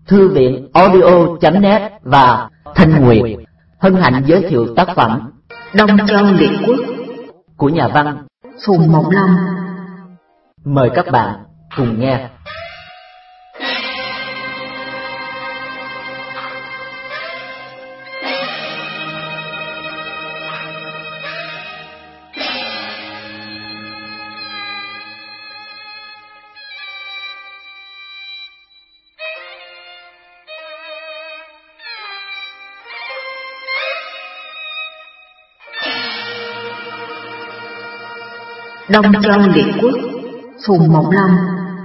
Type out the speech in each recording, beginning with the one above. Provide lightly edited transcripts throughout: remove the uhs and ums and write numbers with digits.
Thư viện audio.net và Thanh Nguyệt hân hạnh giới thiệu tác phẩm Đông Châu Liệt Quốc của nhà văn Phùng Mộng Long. Mời các bạn cùng nghe. Đông Châu Liệt Quốc, Phùng Mộng Long.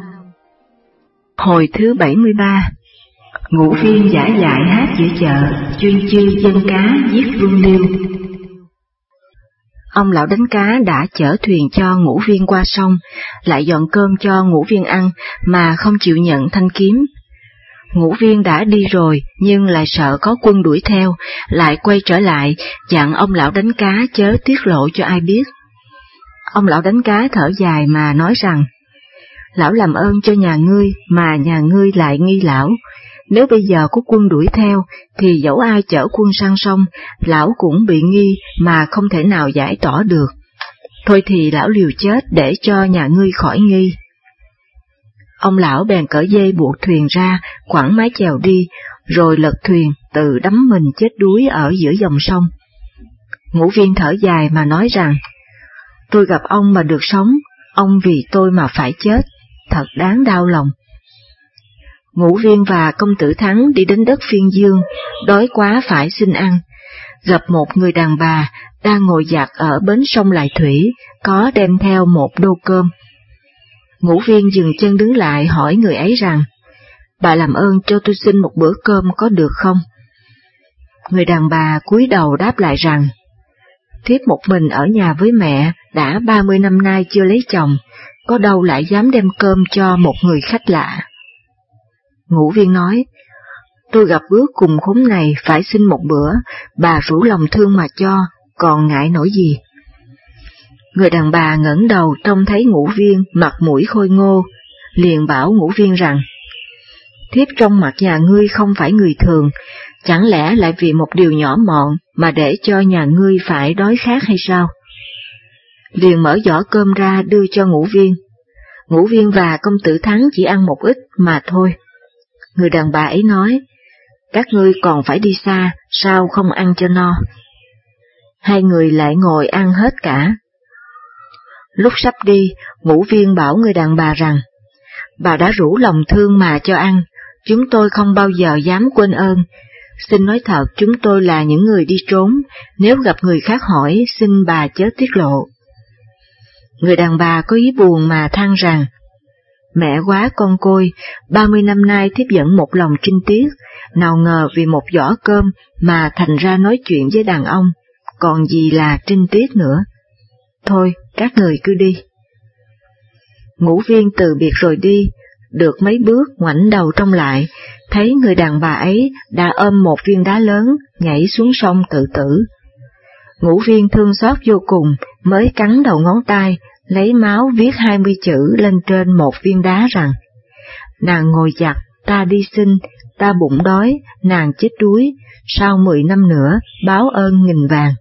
Hồi thứ 73. Ngũ Viên giả dại hát giữa chợ, chuyên chư dân cá giết Vương Liêu. Ông lão đánh cá đã chở thuyền cho Ngũ Viên qua sông, lại dọn cơm cho Ngũ Viên ăn mà không chịu nhận thanh kiếm. Ngũ Viên đã đi rồi nhưng lại sợ có quân đuổi theo, lại quay trở lại dặn ông lão đánh cá chớ tiết lộ cho ai biết. Ông lão đánh cá thở dài mà nói rằng, lão làm ơn cho nhà ngươi mà nhà ngươi lại nghi lão, nếu bây giờ có quân đuổi theo thì dẫu ai chở quân sang sông, lão cũng bị nghi mà không thể nào giải tỏa được. Thôi thì lão liều chết để cho nhà ngươi khỏi nghi. Ông lão bèn cởi dây buộc thuyền ra, quẳng mái chèo đi, rồi lật thuyền tự đắm mình chết đuối ở giữa dòng sông. Ngũ Viên thở dài mà nói rằng, tôi gặp ông mà được sống, ông vì tôi mà phải chết, thật đáng đau lòng. Ngũ Viên và công tử Thắng đi đến đất Phiên Dương, đói quá phải xin ăn, gặp một người đàn bà đang ngồi giặt ở bến sông Lại Thủy, có đem theo một đô cơm. Ngũ Viên dừng chân đứng lại hỏi người ấy rằng, bà làm ơn cho tôi xin một bữa cơm có được không? Người đàn bà cúi đầu đáp lại rằng, thiếp một mình ở nhà với mẹ, đã 30 năm nay chưa lấy chồng, có đâu lại dám đem cơm cho một người khách lạ. Ngũ Viên nói, tôi gặp bước cùng khốn này phải xin một bữa, bà rủ lòng thương mà cho, còn ngại nổi gì. Người đàn bà ngẩng đầu trông thấy Ngũ Viên mặt mũi khôi ngô, liền bảo Ngũ Viên rằng, thiếp trong mặt nhà ngươi không phải người thường, chẳng lẽ lại vì một điều nhỏ mọn mà để cho nhà ngươi phải đói khát hay sao? Liền mở giỏ cơm ra đưa cho Ngũ Viên. Ngũ Viên và công tử Thắng chỉ ăn một ít mà thôi. Người đàn bà ấy nói, các ngươi còn phải đi xa, sao không ăn cho no? Hai người lại ngồi ăn hết cả. Lúc sắp đi, Ngũ Viên bảo người đàn bà rằng, bà đã rủ lòng thương mà cho ăn, chúng tôi không bao giờ dám quên ơn. Xin nói thật, chúng tôi là những người đi trốn, nếu gặp người khác hỏi, xin bà chớ tiết lộ. Người đàn bà có ý buồn mà than rằng, mẹ quá con côi, 30 năm nay thiếp vẫn một lòng trinh tiết, nào ngờ vì một giỏ cơm mà thành ra nói chuyện với đàn ông, còn gì là trinh tiết nữa. Thôi, các người cứ đi. Ngũ Viên từ biệt rồi đi, được mấy bước ngoảnh đầu trông lại, thấy người đàn bà ấy đã ôm một viên đá lớn, nhảy xuống sông tự tử. Ngũ Viên thương xót vô cùng, mới cắn đầu ngón tay, lấy máu viết 20 chữ lên trên một viên đá rằng, nàng ngồi giặt, ta đi xin, ta bụng đói, nàng chết đuối, sau 10 năm nữa, báo ơn nghìn vàng.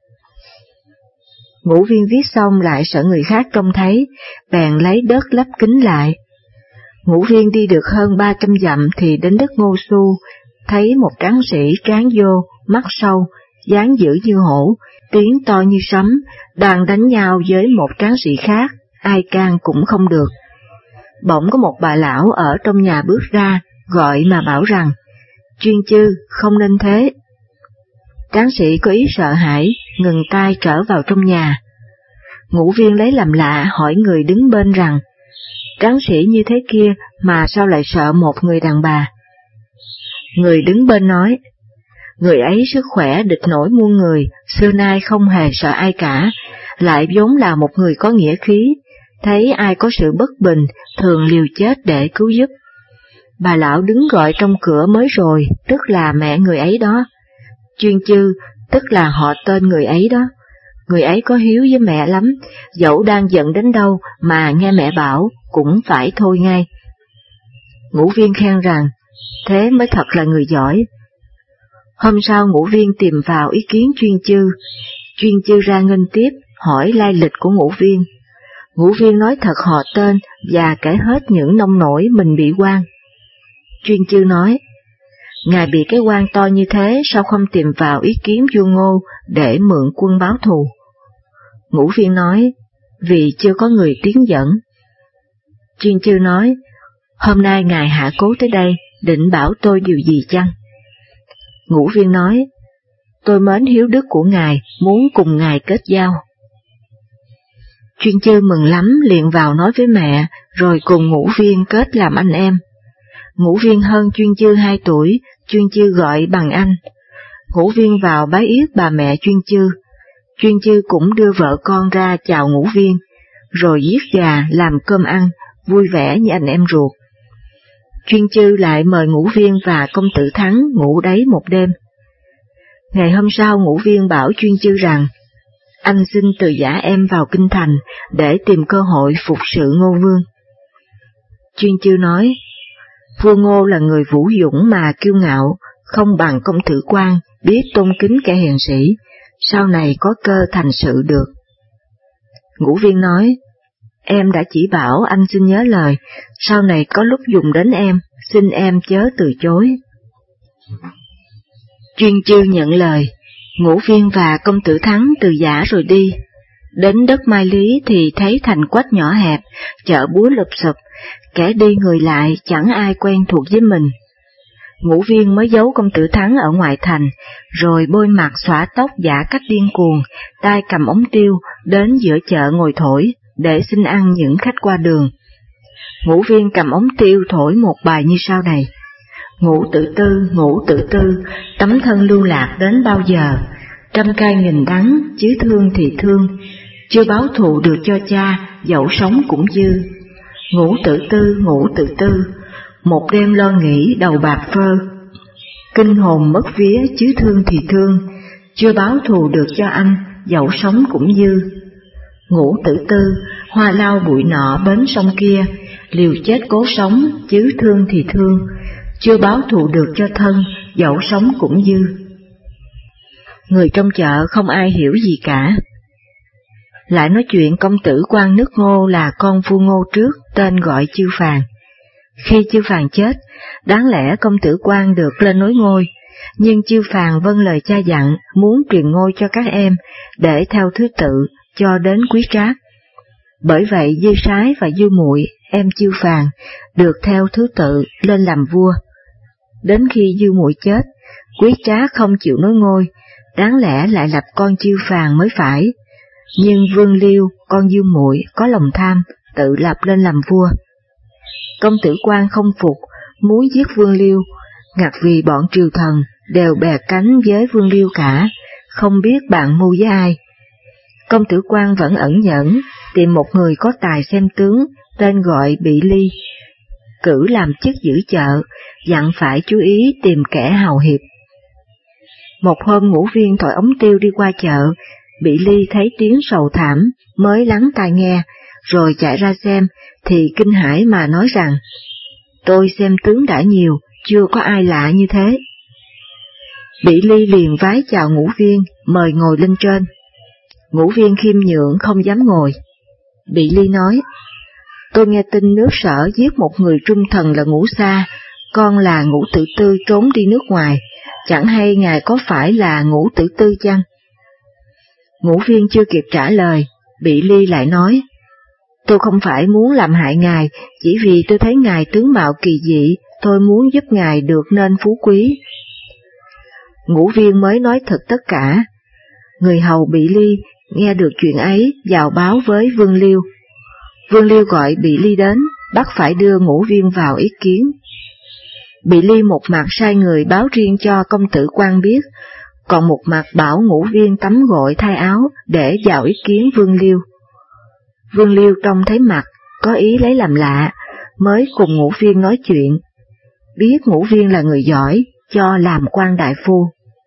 Ngũ Viên viết xong lại sợ người khác trông thấy, bèn lấy đất lấp kín lại. Ngũ Viên đi được hơn 300 dặm thì đến đất Ngô Xu, thấy một tráng sĩ trán vô, mắt sâu, dáng dữ như hổ, tiếng to như sấm, đang đánh nhau với một tráng sĩ khác, ai can cũng không được. Bỗng có một bà lão ở trong nhà bước ra, gọi mà bảo rằng, chuyên chư, không nên thế. Tráng sĩ có ý sợ hãi, ngừng tay trở vào trong nhà. Ngũ Viên lấy làm lạ hỏi người đứng bên rằng, tráng sĩ như thế kia mà sao lại sợ một người đàn bà? Người đứng bên nói, người ấy sức khỏe địch nổi muôn người, xưa nay không hề sợ ai cả, lại vốn là một người có nghĩa khí, thấy ai có sự bất bình, thường liều chết để cứu giúp. Bà lão đứng gọi trong cửa mới rồi, tức là mẹ người ấy đó. Chuyên chư, tức là họ tên người ấy đó. Người ấy có hiếu với mẹ lắm, dẫu đang giận đến đâu mà nghe mẹ bảo, cũng phải thôi ngay. Ngũ Viên khen rằng, thế mới thật là người giỏi. Hôm sau Ngũ Viên tìm vào ý kiến Chuyên Chư ra nghênh tiếp, hỏi lai lịch của Ngũ Viên. Ngũ Viên nói thật họ tên và kể hết những nông nổi mình bị quan. Chuyên Chư nói, ngài bị cái quan to như thế sao không tìm vào ý kiến vua Ngô để mượn quân báo thù? Ngũ Viên nói, vì chưa có người tiến dẫn. Chuyên Chư nói, hôm nay ngài hạ cố tới đây, định bảo tôi điều gì chăng? Ngũ Viên nói, tôi mến hiếu đức của ngài, muốn cùng ngài kết giao. Chuyên Chư mừng lắm, liền vào nói với mẹ, rồi cùng Ngũ Viên kết làm anh em. Ngũ Viên hơn Chuyên Chư 2 tuổi, Chuyên Chư gọi bằng anh. Ngũ Viên vào bái yết bà mẹ Chuyên Chư cũng đưa vợ con ra chào Ngũ Viên, rồi giết gà làm cơm ăn, vui vẻ như anh em ruột. Chuyên Chư lại mời Ngũ Viên và công tử Thắng ngủ đấy một đêm. Ngày hôm sau Ngũ Viên bảo Chuyên Chư rằng, anh xin từ giả em vào kinh thành để tìm cơ hội phục sự Ngô Vương. Chuyên Chư nói, vua Ngô là người vũ dũng mà kiêu ngạo, không bằng công tử Quan biết tôn kính kẻ hiền sĩ, sau này có cơ thành sự được. Ngũ Viên nói, em đã chỉ bảo anh xin nhớ lời, sau này có lúc dùng đến em, xin em chớ từ chối. Chuyên Chư nhận lời, Ngũ Viên và công tử Thắng từ giả rồi đi. Đến đất Mai Lý thì thấy thành quách nhỏ hẹp, chợ búa lụp xụp, kẻ đi người lại chẳng ai quen thuộc với mình. Ngũ Viên mới giấu công tử Thắng ở ngoại thành, rồi bôi mặt xõa tóc giả cách điên cuồng, tay cầm ống tiêu, đến giữa chợ ngồi thổi, để xin ăn những khách qua đường. Ngũ Viên cầm ống tiêu thổi một bài như sau này: Ngũ tự tư, tấm thân lưu lạc đến bao giờ, trăm cay nghìn đắng, chứ thương thì thương, chưa báo thù được cho cha, dẫu sống cũng dư. Ngũ tự tư, một đêm lo nghĩ đầu bạc phơ, kinh hồn mất vía, chứ thương thì thương, chưa báo thù được cho anh, dẫu sống cũng dư. Ngũ tự tư, hoa lau bụi nọ bến sông kia, liều chết cố sống, chứ thương thì thương, chưa báo thù được cho thân, dẫu sống cũng dư. Người trong chợ không ai hiểu gì cả. Lại nói chuyện công tử Quan nước Ngô là con vua Ngô trước, tên gọi Chư Phàn. Khi Chư Phàn chết, đáng lẽ công tử Quan được lên nối ngôi, nhưng Chư Phàn vâng lời cha dặn muốn truyền ngôi cho các em, để theo thứ tự cho đến Quý Trác. Bởi vậy Dư Sái và Dư Muội, em Chư Phàn, được theo thứ tự lên làm vua. Đến khi Dư Muội chết, Quý Trác không chịu nối ngôi, đáng lẽ lại lập con Chư Phàn mới phải, nhưng Vương Liêu, con Dư Muội có lòng tham, tự lập lên làm vua. Công tử Quan không phục, muốn giết Vương Liêu, ngặt vì bọn triều thần đều bè cánh với Vương Liêu cả, không biết bạn mưu với ai. Công tử Quan vẫn ẩn nhẫn, tìm một người có tài xem tướng, tên gọi Bị Ly, cử làm chức giữ chợ, dặn phải chú ý tìm kẻ hào hiệp. Một hôm Ngũ Viên thổi ống tiêu đi qua chợ, Bị Ly thấy tiếng sầu thảm, mới lắng tai nghe, rồi chạy ra xem, thì kinh hãi mà nói rằng, tôi xem tướng đã nhiều, chưa có ai lạ như thế. Bị Ly liền vái chào Ngũ Viên, mời ngồi lên trên. Ngũ Viên khiêm nhượng không dám ngồi. Bị Ly nói, tôi nghe tin nước Sở giết một người trung thần là Ngũ Sa, con là Ngũ Tự Tư trốn đi nước ngoài, chẳng hay ngài có phải là Ngũ Tự Tư chăng? Ngũ Viên chưa kịp trả lời, Bị Ly lại nói, tôi không phải muốn làm hại ngài, chỉ vì tôi thấy ngài tướng mạo kỳ dị, tôi muốn giúp ngài được nên phú quý. Ngũ Viên mới nói thật tất cả. Người hầu Bị Ly nghe được chuyện ấy vào báo với Vương Liêu. Vương Liêu gọi Bị Ly đến, bắt phải đưa Ngũ Viên vào ý kiến. Bị Ly một mặt sai người báo riêng cho công tử Quan biết, còn một mặt bảo Ngũ Viên tắm gội thay áo để vào ý kiến Vương Liêu. Vương Liêu trông thấy mặt, có ý lấy làm lạ, mới cùng Ngũ Viên nói chuyện. Biết Ngũ Viên là người giỏi, cho làm quan đại phu.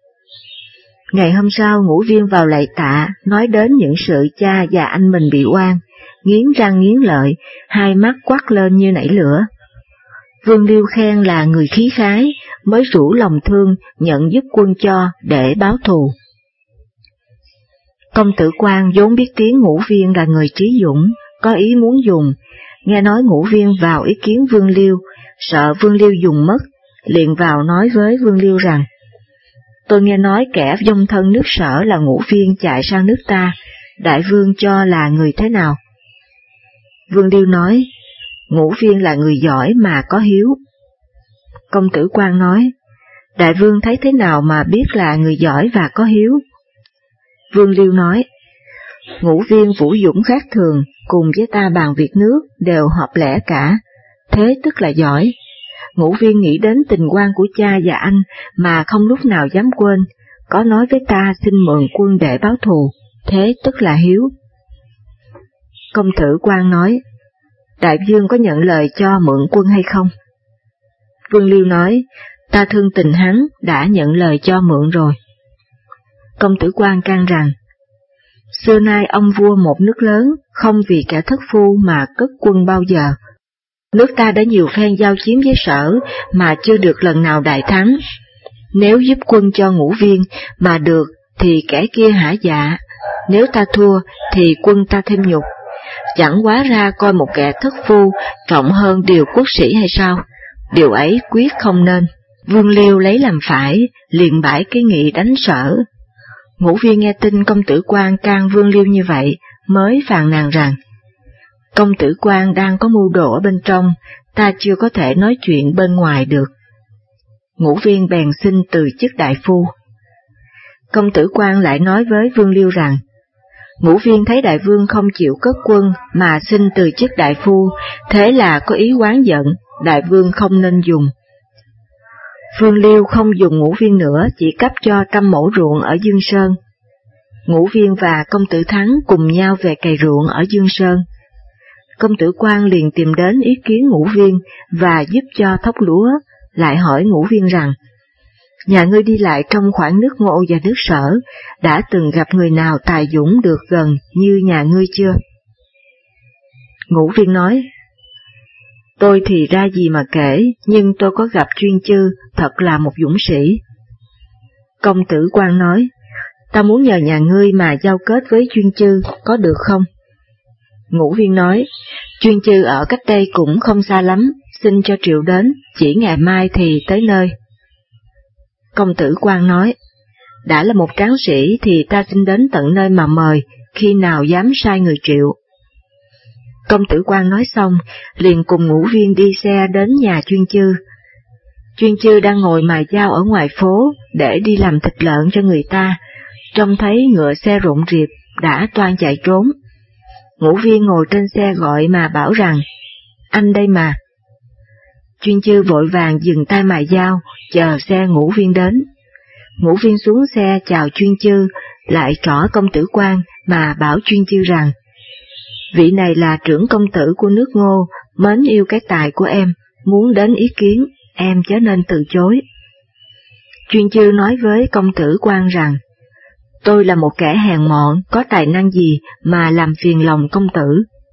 Ngày hôm sau Ngũ Viên vào lạy tạ, nói đến những sự cha và anh mình bị oan, nghiến răng nghiến lợi, hai mắt quắc lên như nảy lửa. Vương Liêu khen là người khí khái, mới rủ lòng thương nhận giúp quân cho để báo thù. Công tử Quan vốn biết tiếng Ngũ Viên là người trí dũng, có ý muốn dùng, nghe nói Ngũ Viên vào ý kiến Vương Liêu, sợ Vương Liêu dùng mất, liền vào nói với Vương Liêu rằng: tôi nghe nói kẻ vong thân nước Sở là Ngũ Viên chạy sang nước ta, đại vương cho là người thế nào? Vương Liêu nói: Ngũ Viên là người giỏi mà có hiếu. Công tử Quan nói: đại vương thấy thế nào mà biết là người giỏi và có hiếu? Vương Liêu nói: Ngũ Viên vũ dũng khác thường, cùng với ta bàn việc nước đều hợp lẽ cả, thế tức là giỏi. Ngũ Viên nghĩ đến tình quan của cha và anh mà không lúc nào dám quên, có nói với ta xin mượn quân để báo thù, thế tức là hiếu. Công tử Quan nói: đại vương có nhận lời cho mượn quân hay không? Vương Liêu nói: ta thương tình hắn, đã nhận lời cho mượn rồi. Công tử Quan can rằng: xưa nay ông vua một nước lớn, không vì kẻ thất phu mà cất quân bao giờ. Nước ta đã nhiều phen giao chiến với Sở mà chưa được lần nào đại thắng. Nếu giúp quân cho Ngũ Viên mà được thì kẻ kia hả dạ, nếu ta thua thì quân ta thêm nhục. Chẳng quá ra coi một kẻ thất phu trọng hơn điều quốc sĩ hay sao? Điều ấy quyết không nên. Vương Liêu lấy làm phải, liền bãi cái nghị đánh Sở. Ngũ Viên nghe tin công tử Quan can Vương Liêu như vậy, mới phàn nàn rằng: công tử Quan đang có mưu đồ ở bên trong, ta chưa có thể nói chuyện bên ngoài được. Ngũ Viên bèn xin từ chức đại phu. Công tử Quan lại nói với Vương Liêu rằng: Ngũ Viên thấy đại vương không chịu cất quân mà xin từ chức đại phu, thế là có ý oán giận, đại vương không nên dùng. Vương Liêu không dùng Ngũ Viên nữa, chỉ cấp cho 100 mẫu ruộng ở Dương Sơn. Ngũ Viên và công tử Thắng cùng nhau về cày ruộng ở Dương Sơn. Công tử Quan liền tìm đến ý kiến Ngũ Viên và giúp cho thóc lúa, lại hỏi Ngũ Viên rằng: nhà ngươi đi lại trong khoảng nước Ngô và nước Sở, đã từng gặp người nào tài dũng được gần như nhà ngươi chưa? Ngũ Viên nói: tôi thì ra gì mà kể, nhưng tôi có gặp Chuyên Chư, thật là một dũng sĩ. Công tử Quan nói: ta muốn nhờ nhà ngươi mà giao kết với Chuyên Chư, có được không? Ngũ Viên nói: Chuyên Chư ở cách đây cũng không xa lắm, xin cho triệu đến, chỉ ngày mai thì tới nơi. Công tử Quan nói: đã là một tráng sĩ thì ta xin đến tận nơi mà mời, khi nào dám sai người triệu. Công tử Quan nói xong, liền cùng Ngũ Viên đi xe đến nhà Chuyên Chư. Chuyên Chư đang ngồi mài dao ở ngoài phố để đi làm thịt lợn cho người ta, trông thấy ngựa xe rộn rịp, đã toan chạy trốn. Ngũ Viên ngồi trên xe gọi mà bảo rằng: anh đây mà. Chuyên Chư vội vàng dừng tay mài dao, chờ xe Ngũ Viên đến. Ngũ Viên xuống xe chào Chuyên Chư, lại trỏ công tử Quan mà bảo Chuyên Chư rằng: vị này là trưởng công tử của nước Ngô, mến yêu cái tài của em, muốn đến ý kiến, em chớ nên từ chối. Chuyên Chư nói với công tử Quan rằng: tôi là một kẻ hèn mọn, có tài năng gì mà làm phiền lòng công tử.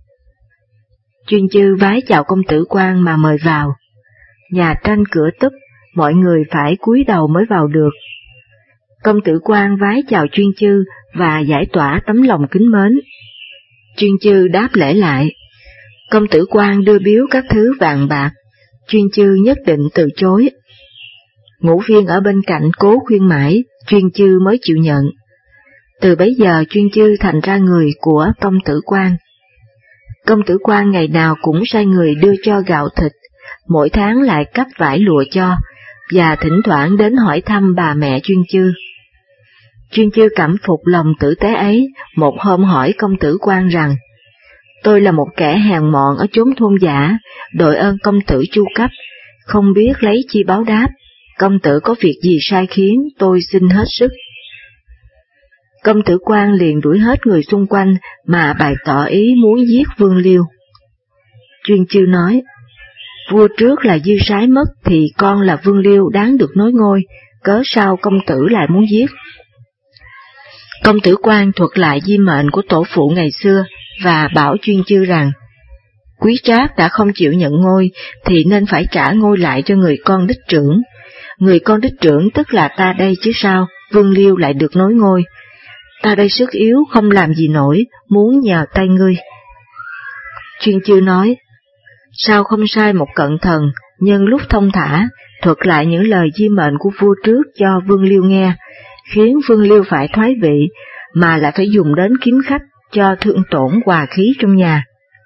Chuyên Chư vái chào công tử Quan mà mời vào. Nhà tranh cửa tấp, mọi người phải cúi đầu mới vào được. Công tử Quan vái chào Chuyên Chư và giải tỏa tấm lòng kính mến. Chuyên Chư đáp lễ lại. Công tử Quan đưa biếu các thứ vàng bạc, Chuyên Chư nhất định từ chối. Ngũ Viên ở bên cạnh cố khuyên mãi, Chuyên Chư mới chịu nhận. Từ bấy giờ Chuyên Chư thành ra người của công tử Quan. Công tử Quan ngày nào cũng sai người đưa cho gạo thịt, mỗi tháng lại cấp vải lụa cho, và thỉnh thoảng đến hỏi thăm bà mẹ Chuyên Chư. Chuyên Chư cảm phục lòng tử tế ấy, một hôm hỏi công tử Quan rằng: tôi là một kẻ hèn mọn ở chốn thôn dã, đội ơn công tử chu cấp, không biết lấy chi báo đáp, công tử có việc gì sai khiến, tôi xin hết sức. Công tử Quan liền đuổi hết người xung quanh mà bày tỏ ý muốn giết Vương Liêu. Chuyên Chư nói: vua trước là Dư Sái mất thì con là Vương Liêu đáng được nối ngôi, cớ sao công tử lại muốn giết? Công tử Quan thuật lại di mệnh của tổ phụ ngày xưa và bảo Chuyên Chư rằng: Quý Trác đã không chịu nhận ngôi thì nên phải trả ngôi lại cho người con đích trưởng. Người con đích trưởng tức là ta đây chứ sao, Vương Liêu lại được nối ngôi. Ta đây sức yếu không làm gì nổi, muốn nhờ tay ngươi. Chuyên Chư nói, sao không sai một cận thần, nhân lúc thông thả, thuật lại những lời di mệnh của vua trước cho Vương Liêu nghe, khiến Vương Liêu phải thoái vị, mà lại phải dùng đến kiếm khách cho thương tổn hòa khí trong nhà.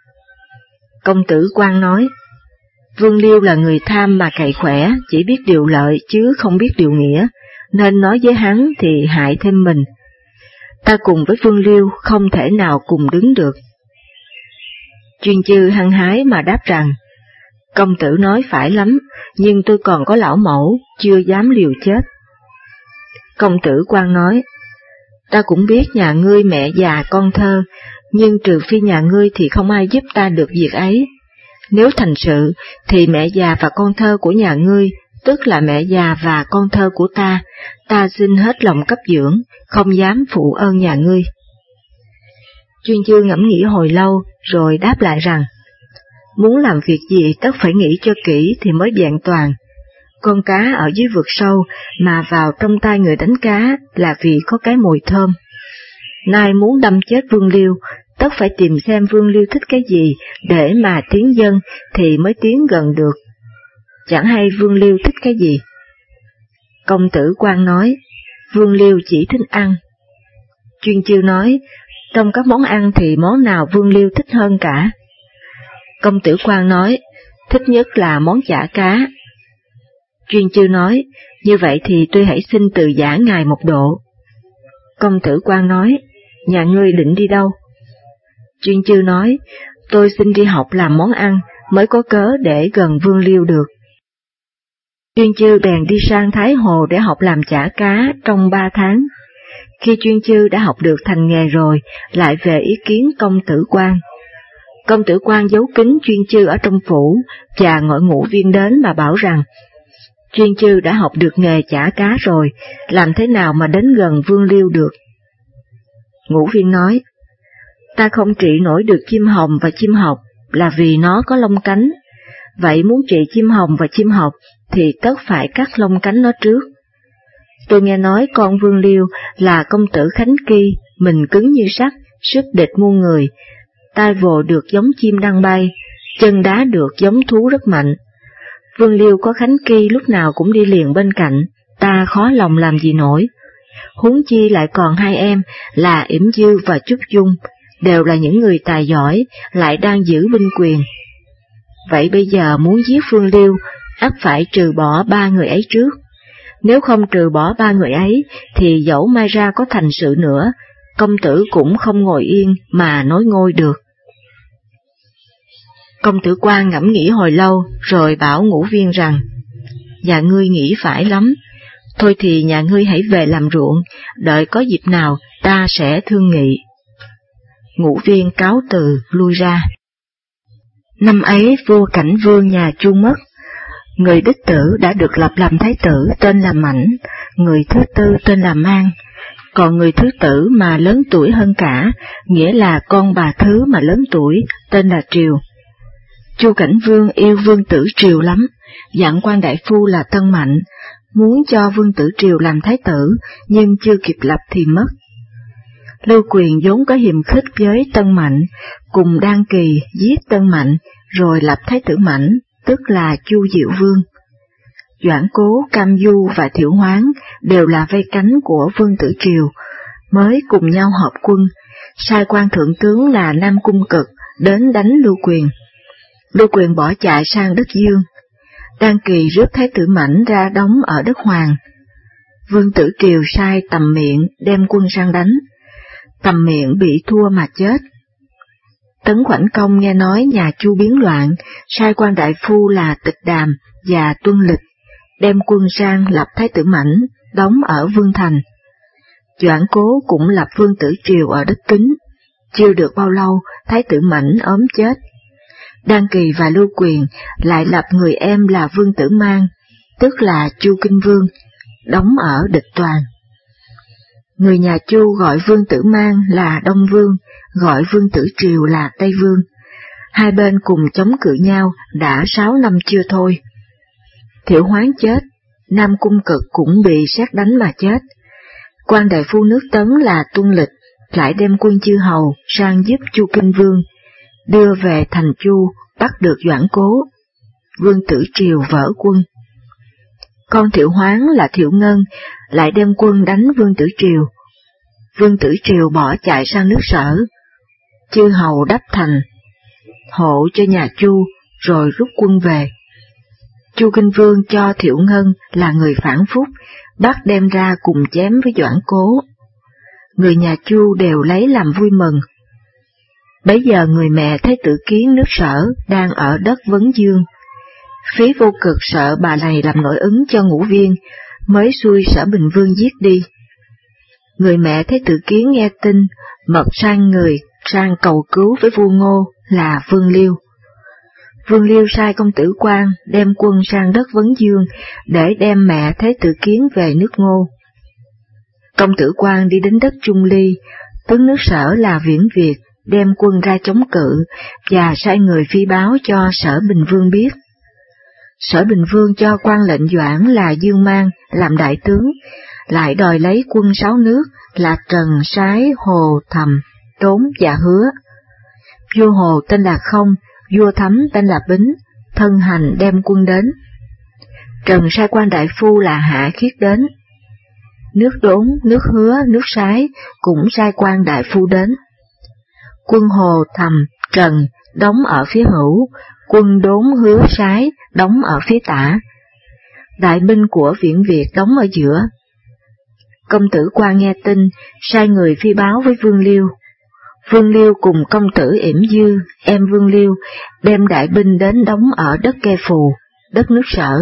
Công tử Quan nói, Vương Liêu là người tham mà cậy khỏe, chỉ biết điều lợi chứ không biết điều nghĩa, nên nói với hắn thì hại thêm mình. Ta cùng với Vương Liêu không thể nào cùng đứng được. Chuyên Chư hăng hái mà đáp rằng, công tử nói phải lắm, nhưng tôi còn có lão mẫu, chưa dám liều chết. Công tử Quan nói, ta cũng biết nhà ngươi mẹ già con thơ, nhưng trừ phi nhà ngươi thì không ai giúp ta được việc ấy. Nếu thành sự, thì mẹ già và con thơ của nhà ngươi, tức là mẹ già và con thơ của ta xin hết lòng cấp dưỡng, không dám phụ ơn nhà ngươi. Chuyên Chư ngẫm nghĩ hồi lâu, rồi đáp lại rằng, muốn làm việc gì tất phải nghĩ cho kỹ thì mới vẹn toàn. Con cá ở dưới vực sâu mà vào trong tay người đánh cá là vì có cái mùi thơm. Nay muốn đâm chết Vương Liêu, tất phải tìm xem Vương Liêu thích cái gì để mà tiến dân thì mới tiến gần được. Chẳng hay Vương Liêu thích cái gì. Công tử Quan nói, Vương Liêu chỉ thích ăn. Chuyên Chư nói, trong các món ăn thì món nào Vương Liêu thích hơn cả? Công tử Quan nói, thích nhất là món chả cá. Chuyên Chư nói, như vậy thì tôi hãy xin từ giã ngài một độ. Công tử Quan nói, nhà ngươi định đi đâu? Chuyên Chư nói, tôi xin đi học làm món ăn, mới có cớ để gần Vương Liêu được. Chuyên Chư bèn đi sang Thái Hồ để học làm chả cá trong 3 tháng. Khi Chuyên Chư đã học được thành nghề rồi, lại về ý kiến công tử Quan. Công tử Quan giấu kín Chuyên Chư ở trong phủ, và gọi Ngũ Viên đến mà bảo rằng, Chuyên Chư đã học được nghề chả cá rồi, làm thế nào mà đến gần Vương Liêu được? Ngũ Viên nói, ta không trị nổi được chim hồng và chim học là vì nó có lông cánh, vậy muốn trị chim hồng và chim học thì tất phải cắt lông cánh nó trước. Tôi nghe nói con Vương Liêu là công tử Khánh Kỳ, mình cứng như sắt, sức địch muôn người, tai vồ được giống chim đang bay, chân đá được giống thú rất mạnh. Vương Liêu có Khánh Kỳ lúc nào cũng đi liền bên cạnh, ta khó lòng làm gì nổi. Huống chi lại còn 2 em là Yểm Dư và Trúc Dung, đều là những người tài giỏi, lại đang giữ binh quyền. Vậy bây giờ muốn giết Vương Liêu, ắt phải trừ bỏ 3 người ấy trước. Nếu không trừ bỏ 3 người ấy, thì dẫu mai ra có thành sự nữa, công tử cũng không ngồi yên mà nối ngôi được. Công tử Quan ngẫm nghĩ hồi lâu, rồi bảo Ngũ Viên rằng, nhà ngươi nghĩ phải lắm, thôi thì nhà ngươi hãy về làm ruộng, đợi có dịp nào ta sẽ thương nghị. Ngũ Viên cáo từ lui ra. Năm ấy vua Cảnh Vương nhà Chu mất, người đích tử đã được lập làm thái tử tên là Mãnh, người thứ tư tên là Mang, còn người thứ tử mà lớn tuổi hơn cả, nghĩa là con bà thứ mà lớn tuổi, tên là Triều. Chu Cảnh Vương yêu Vương tử Triều lắm, dặn quan đại phu là Tân Mạnh, muốn cho Vương tử Triều làm thái tử, nhưng chưa kịp lập thì mất. Lưu Quyền vốn có hiềm khích với Tân Mạnh, cùng Đan Kỳ giết Tân Mạnh, rồi lập thái tử Mãnh, tức là Chu Diệu Vương. Doãn Cố, Cam Du và Thiệu Hoáng đều là vây cánh của Vương tử Triều, mới cùng nhau hợp quân, sai quan thượng tướng là Nam Cung Cực đến đánh Lưu Quyền. Lưu Quyền bỏ chạy sang đất Dương. Đan Kỳ rước thái tử Mãnh ra đóng ở đất Hoàng. Vương tử Triều sai Tầm Miện đem quân sang đánh. Tầm Miện bị thua mà chết. Tấn Khoảnh Công nghe nói nhà Chu biến loạn, sai quan đại phu là Tịch Đàm và Tuân Lịch đem quân sang lập thái tử Mãnh, đóng ở Vương Thành. Doãn Cố cũng lập Vương tử Triều ở đất Kính. Chưa được bao lâu, thái tử Mãnh ốm chết. Đan Kỳ và Lưu Quyền lại lập người em là Vương tử Mang, tức là Chu Kinh Vương, đóng ở Địch Toàn. Người nhà Chu gọi Vương tử Mang là Đông Vương, gọi Vương tử Triều là Tây Vương. Hai bên cùng chống cự nhau đã 6 năm chưa thôi. Thiệu Hoán chết, Nam Cung Cực cũng bị sét đánh mà chết. Quan đại phu nước Tấn là Tuân Lịch lại đem quân chư hầu sang giúp Chu Kinh Vương, đưa về thành Chu, bắt được Doãn Cố. Vương Tử Triều vỡ quân. Con Thiệu Hoán là Thiệu Ngân lại đem quân đánh Vương Tử Triều. Vương Tử Triều bỏ chạy sang nước Sở. Chư hầu đắp thành hộ cho nhà Chu rồi rút quân về. Chu Kinh Vương cho Thiệu Ngân là người phản phúc, bắt đem ra cùng chém với Doãn Cố. Người nhà Chu đều lấy làm vui mừng. Bấy giờ người mẹ thấy Tử Kiến nước Sở đang ở đất Vấn Dương. Phí Vô Cực sợ bà này làm nội ứng cho Ngũ Viên, mới xui Sở Bình Vương giết đi. Người mẹ thấy Tử Kiến nghe tin, mật sang người sang cầu cứu với vua Ngô là Vương Liêu. Vương Liêu sai công tử Quan đem quân sang đất Vấn Dương để đem mẹ Thế Tử Kiến về nước Ngô. Công tử Quan đi đến đất Trung Ly, tướng nước Sở là Viễn Việt đem quân ra chống cự và sai người phi báo cho Sở Bình Vương biết. Sở Bình Vương cho quan lệnh Doãn là Dương Mang làm đại tướng, lại đòi lấy quân 6 nước là Trần, Sái, Hồ, Thầm, Tốn và Hứa. Vua Hồ tên là Không, vua Thấm tên là Bính, thân hành đem quân đến. Trần sai quan đại phu là Hạ Khiết đến. Nước Đốn, nước Hứa, nước Sái cũng sai quan đại phu đến. Quân Hồ, Thầm, Trần đóng ở phía hữu, quân Đốn, Hứa, Sái đóng ở phía tả. Đại binh của Viễn Việt đóng ở giữa. Công tử Quan nghe tin, sai người phi báo với Vương Liêu. Vương Liêu cùng công tử Yểm Dư, em Vương Liêu, đem đại binh đến đóng ở đất Kê Phù, đất nước Sở.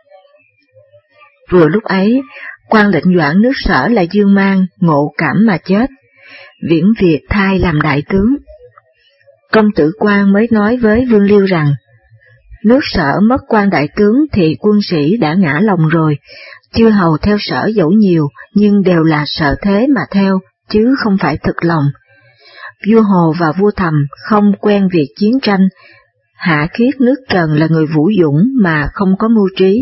Vừa lúc ấy, quan lệnh Doãn nước Sở là Dương Mang ngộ cảm mà chết, Viễn Việt thay làm đại tướng. Công tử Quan mới nói với Vương Liêu rằng, nước Sở mất quan đại tướng thì quân sĩ đã ngã lòng rồi, chư hầu theo Sở dẫu nhiều nhưng đều là sợ thế mà theo, chứ không phải thực lòng. Vua Hồ và vua Thầm không quen việc chiến tranh, Hạ Khiết nước Trần là người vũ dũng mà không có mưu trí.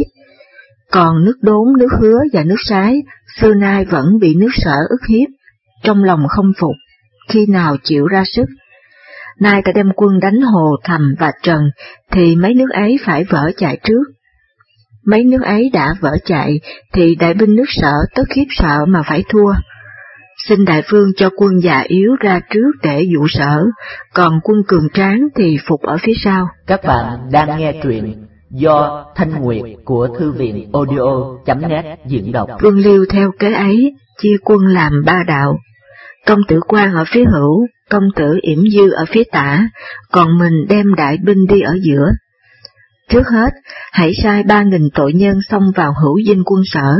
Còn nước Đốn, nước Hứa và nước Sái xưa nay vẫn bị nước Sở ức hiếp, trong lòng không phục, khi nào chịu ra sức. Nay ta đem quân đánh Hồ, Thầm và Trần thì mấy nước ấy phải vỡ chạy trước. Mấy nước ấy đã vỡ chạy thì đại binh nước Sở tất khiếp sợ mà phải thua. Xin đại vương cho quân già yếu ra trước để dụ Sở, còn quân cường tráng thì phục ở phía sau. Các bạn đang nghe truyện do Thanh Nguyệt của Thư viện audio.net diễn đọc. Vương Liêu theo kế ấy, chia quân làm 3 đạo. Công tử Quan ở phía hữu, công tử Yểm Dư ở phía tả, còn mình đem đại binh đi ở giữa. Trước hết, hãy sai 3.000 tội nhân xông vào hữu dinh quân Sở.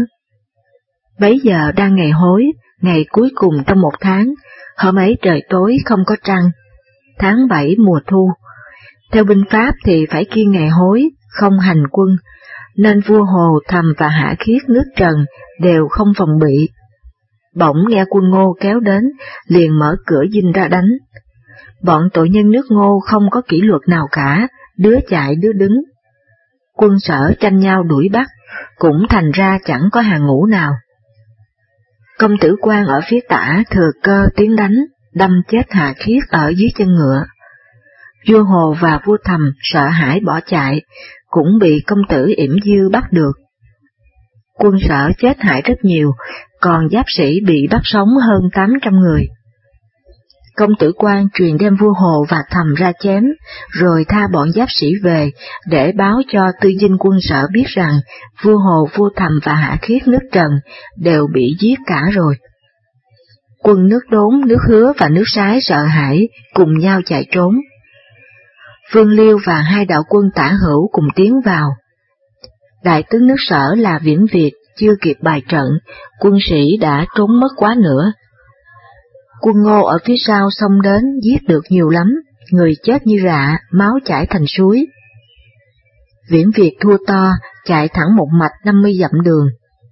Bấy giờ đang ngày hối, ngày cuối cùng trong 1 tháng, hôm ấy trời tối không có trăng, tháng 7 mùa thu. Theo binh pháp thì phải kiêng ngày hối, không hành quân, nên vua Hồ, Thầm và Hạ Khiết nước Trần đều không phòng bị. Bỗng nghe quân Ngô kéo đến, liền mở cửa dinh ra đánh. Bọn tội nhân nước Ngô không có kỷ luật nào cả, đứa chạy đứa đứng. Quân Sở tranh nhau đuổi bắt, cũng thành ra chẳng có hàng ngũ nào. Công tử Quan ở phía tả thừa cơ tiến đánh, đâm chết Hạ Khiết ở dưới chân ngựa. Vua Hồ và vua Thầm sợ hãi bỏ chạy, cũng bị công tử Yểm Dư bắt được. Quân Sở chết hại rất nhiều, còn giáp sĩ bị bắt sống hơn 800 người. Công tử Quan truyền đem vua Hồ và Thầm ra chém, rồi tha bọn giáp sĩ về, để báo cho tư dinh quân Sở biết rằng vua Hồ, vua Thầm và Hạ Khiết nước Trần đều bị giết cả rồi. Quân nước Đốn, nước Hứa và nước Sái sợ hãi, cùng nhau chạy trốn. Vương Liêu và 2 đạo quân tả hữu cùng tiến vào. Đại tướng nước Sở là Viễn Việt chưa kịp bài trận, quân sĩ đã trốn mất quá nữa. Quân Ngô ở phía sau xông đến giết được nhiều lắm, người chết như rạ, máu chảy thành suối. Viễn Việt thua to, chạy thẳng một mạch 50 dặm đường.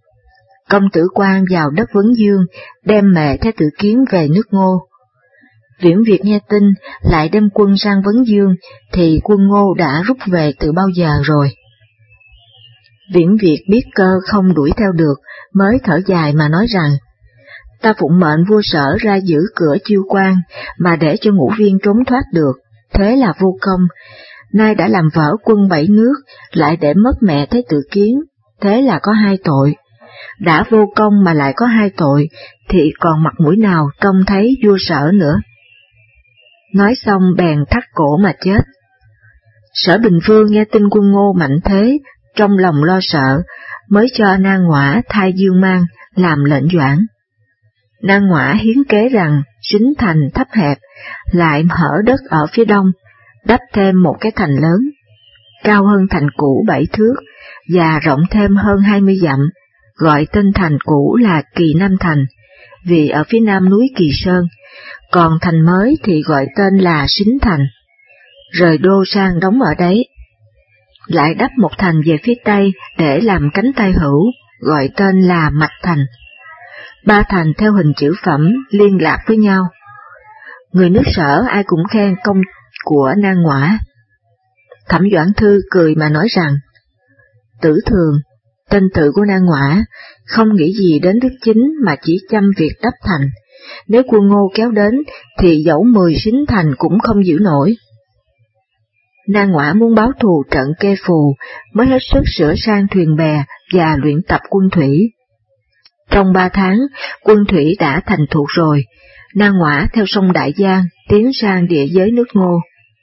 Công tử Quan vào đất Vấn Dương, đem mẹ Thế Tử Kiến về nước Ngô. Viễn Việt nghe tin lại đem quân sang Vấn Dương, thì quân Ngô đã rút về từ bao giờ rồi. Viễn Việt biết cơ không đuổi theo được, mới thở dài mà nói rằng, ta phụng mệnh vua Sở ra giữ cửa Chiêu Quan, mà để cho Ngũ Viên trốn thoát được, thế là vô công. Nay đã làm vỡ quân 7 nước, lại để mất mẹ Thế Tử Kiến, thế là có 2 tội. Đã vô công mà lại có 2 tội, thì còn mặt mũi nào trông thấy vua Sở nữa. Nói xong bèn thắt cổ mà chết. Sở Bình Vương nghe tin quân Ngô mạnh thế, trong lòng lo sợ, mới cho Na Ngoã thay Dương Mang làm lệnh doãn. Na Ngoã hiến kế rằng Sính thành thấp hẹp, lại hở đất ở phía đông, đắp thêm một cái thành lớn, cao hơn thành cũ 7 thước, và rộng thêm hơn 20 dặm, gọi tên thành cũ là Kỳ Nam Thành, vì ở phía nam núi Kỳ Sơn, còn thành mới thì gọi tên là Sính Thành, rời đô sang đóng ở đấy. Lại đắp một thành về phía tây để làm cánh tay hữu, gọi tên là Mạch Thành. 3 thành theo hình chữ phẩm liên lạc với nhau. Người nước Sở ai cũng khen công của Na Ngoã. Thẩm Doãn Thư cười mà nói rằng, Tử Thường, tên tự của Na Ngoã, không nghĩ gì đến đức chính mà chỉ chăm việc đắp thành, nếu quân Ngô kéo đến thì dẫu 10 Sính thành cũng không giữ nổi. Na Ngoã muốn báo thù trận Kê Phù, mới hết sức sửa sang thuyền bè và luyện tập quân thủy. Trong 3 tháng, quân thủy đã thành thục rồi, Na Ngoã theo sông Đại Giang tiến sang địa giới nước Ngô.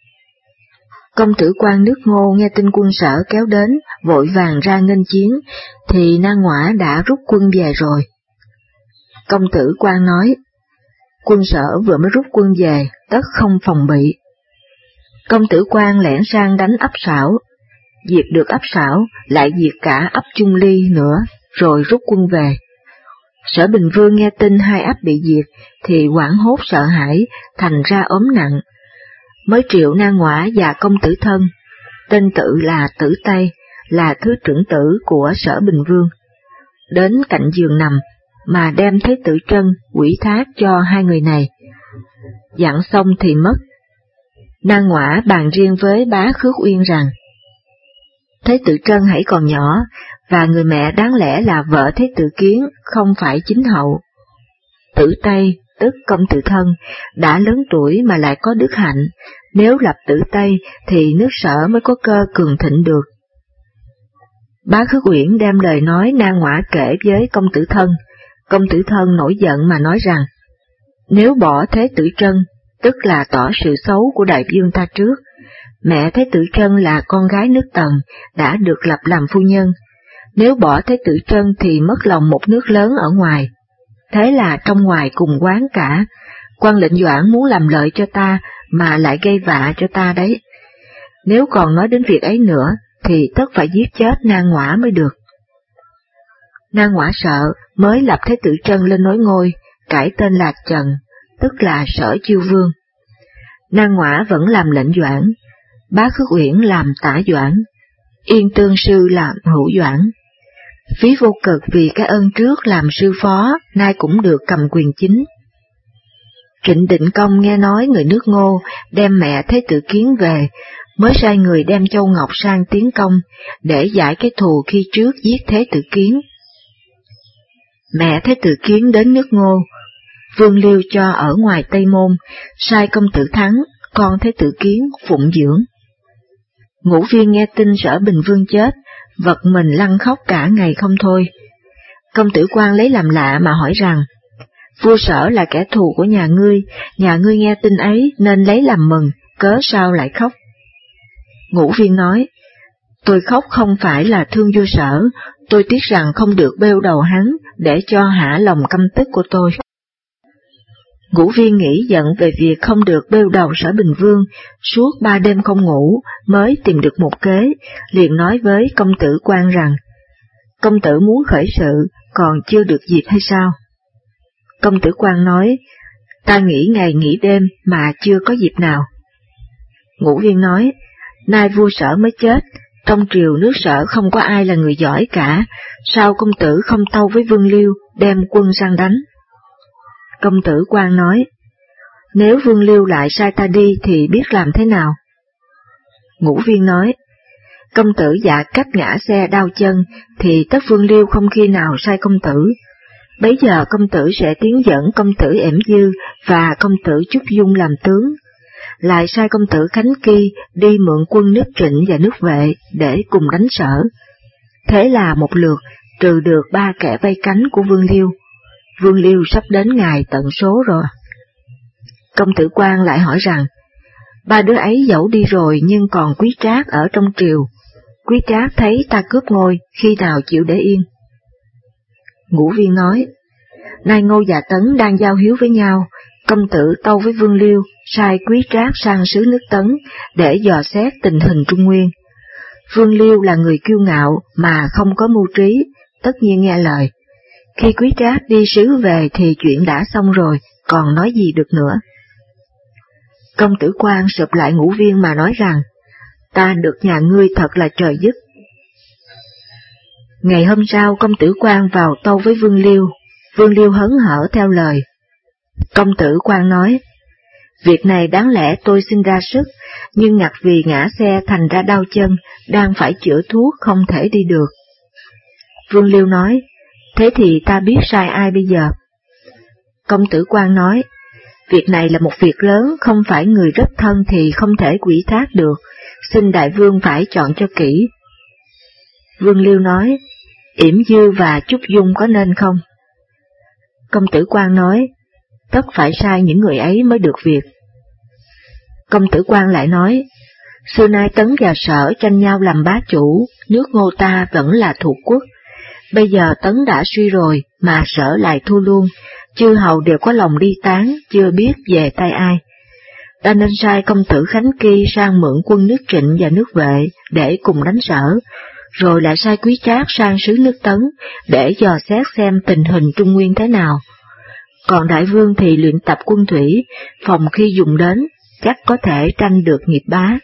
Công tử quan nước Ngô nghe tin quân Sở kéo đến, vội vàng ra nghênh chiến, thì Na Ngoã đã rút quân về rồi. Công tử quan nói, quân Sở vừa mới rút quân về, tất không phòng bị. Công tử quan lẻn sang đánh ấp Sảo, diệt được ấp Sảo, lại diệt cả ấp Trung Ly nữa, rồi rút quân về. Sở Bình Vương nghe tin 2 ấp bị diệt, thì hoảng hốt sợ hãi, thành ra ốm nặng, mới triệu Na Ngoã và công tử Thân, tên tự là Tử Tây, là thứ trưởng tử của Sở Bình Vương, đến cạnh giường nằm, mà đem Thế Tử Trân ủy thác cho 2 người này. Dặn xong thì mất. Na Ngoã bàn riêng với bá Khước Uyên rằng, Thế Tử Trân hãy còn nhỏ, và người mẹ đáng lẽ là vợ Thế Tử Kiến, không phải chính hậu. Tử Tây, tức công tử Thân, đã lớn tuổi mà lại có đức hạnh, nếu lập Tử Tây thì nước Sở mới có cơ cường thịnh được. Bá Khước Uyển đem lời nói Na Ngoã kể với công tử Thân. Công tử Thân nổi giận mà nói rằng, nếu bỏ Thế Tử Trân, tức là tỏ sự xấu của đại vương ta trước. Mẹ Thế Tử Trân là con gái nước Tần, đã được lập làm phu nhân. Nếu bỏ Thế Tử Trân thì mất lòng một nước lớn ở ngoài. Thế là trong ngoài cùng quán cả, quan lệnh Doãn muốn làm lợi cho ta mà lại gây vạ cho ta đấy. Nếu còn nói đến việc ấy nữa, thì tất phải giết chết Na Ngoã mới được. Na Ngoã sợ, mới lập Thế Tử Trân lên nối ngôi, cải tên là Trần, tức là Sở Chiêu Vương. Na Ngoã vẫn làm lệnh Doãn, bá Khước Uyển làm tả Doãn, Yên Tương Sư làm hữu Doãn. Phí vô cực vì cái ơn trước làm sư phó, nay cũng được cầm quyền chính. Trịnh Định Công nghe nói người nước Ngô đem mẹ Thế Tử Kiến về, mới sai người đem châu ngọc sang tiến công, để giải cái thù khi trước giết Thế Tử Kiến. Mẹ Thế Tử Kiến đến nước Ngô, Vương Liêu cho ở ngoài Tây Môn, sai công tử Thắng, con Thế Tử Kiến, phụng dưỡng. Ngũ Viên nghe tin Sở Bình Vương chết, vật mình lăn khóc cả ngày không thôi. Công tử Quan lấy làm lạ mà hỏi rằng, vua Sở là kẻ thù của nhà ngươi nghe tin ấy nên lấy làm mừng, cớ sao lại khóc? Ngũ Viên nói, tôi khóc không phải là thương vua Sở, tôi tiếc rằng không được bêu đầu hắn để cho hả lòng căm tức của tôi. Ngũ Viên nghĩ giận về việc không được bêu đầu Sở Bình Vương, suốt 3 đêm không ngủ, mới tìm được một kế, liền nói với công tử Quan rằng, công tử muốn khởi sự, còn chưa được dịp hay sao? Công tử Quan nói, ta nghỉ ngày nghỉ đêm mà chưa có dịp nào. Ngũ Viên nói, nay vua Sở mới chết, trong triều nước Sở không có ai là người giỏi cả, sao công tử không tâu với Vương Liêu đem quân sang đánh? Công tử Quan nói, Nếu Vương Liêu lại sai ta đi thì biết làm thế nào? Ngũ Viên nói, công tử dạ cách ngã xe đau chân thì tất Vương Liêu không khi nào sai công tử. Bấy giờ công tử sẽ tiến dẫn công tử Ẻm Dư và công tử Trúc Dung làm tướng, lại sai công tử Khánh Kỳ đi mượn quân nước Trịnh và nước Vệ để cùng đánh Sở. Thế là một lượt trừ được 3 kẻ vây cánh của Vương Liêu. Vương Liêu sắp đến ngày tận số rồi. Công tử Quan lại hỏi rằng, 3 đứa ấy dẫu đi rồi nhưng còn Quý Trác ở trong triều. Quý Trác thấy ta cướp ngôi, khi nào chịu để yên? Ngũ Viên nói, nay Ngô và Tấn đang giao hiếu với nhau, công tử tâu với Vương Liêu, sai Quý Trác sang xứ nước Tấn để dò xét tình hình Trung Nguyên. Vương Liêu là người kiêu ngạo mà không có mưu trí, tất nhiên nghe lời. Khi Quý Trác đi sứ về thì chuyện đã xong rồi, còn nói gì được nữa. Công tử Quan sụp lại Ngũ Viên mà nói rằng, ta được nhà ngươi thật là trời giúp. Ngày hôm sau công tử Quan vào tâu với Vương Liêu hớn hở theo lời. Công tử Quan nói, việc này đáng lẽ tôi xin ra sức, nhưng ngặt vì ngã xe thành ra đau chân, đang phải chữa thuốc không thể đi được. Vương Liêu nói, thế thì ta biết sai ai bây giờ? Công tử Quan nói, việc này là một việc lớn, không phải người rất thân thì không thể quỷ thác được, xin đại vương phải chọn cho kỹ. Vương Liêu nói, Yểm Dư và Trúc Dung có nên không? Công tử Quan nói, tất phải sai những người ấy mới được việc. Công tử Quan lại nói, xưa nay Tấn và Sở tranh nhau làm bá chủ, nước Ngô ta vẫn là thuộc quốc. Bây giờ Tấn đã suy rồi mà Sở lại thua luôn, chư hầu đều có lòng đi tán, chưa biết về tay ai. Ta nên sai công tử Khánh Kỳ sang mượn quân nước Trịnh và nước Vệ để cùng đánh Sở, rồi lại sai Quý Trác sang xứ nước Tấn để dò xét xem tình hình Trung Nguyên thế nào. Còn đại vương thì luyện tập quân thủy, phòng khi dùng đến, chắc có thể tranh được nghiệp bá.